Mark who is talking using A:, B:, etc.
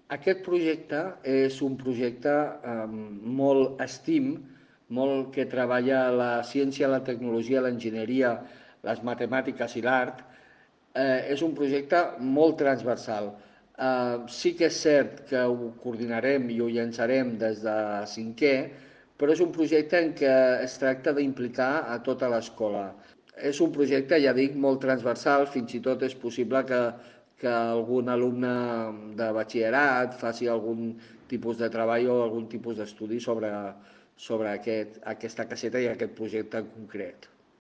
A: Aquest projecte és un projecte molt STEAM, molt que treballa la ciència, la tecnologia, l'enginyeria, les matemàtiques i l'art. És un projecte molt transversal. Sí que és cert que ho coordinarem i ho llançarem des de cinquè, però és un projecte en què es tracta d'implicar a tota l'escola. És un projecte, ja dic, molt transversal, fins i tot és possible que algun alumne de batxillerat faci algun tipus de treball o algun tipus d'estudi sobre aquesta caseta i aquest projecte en concret.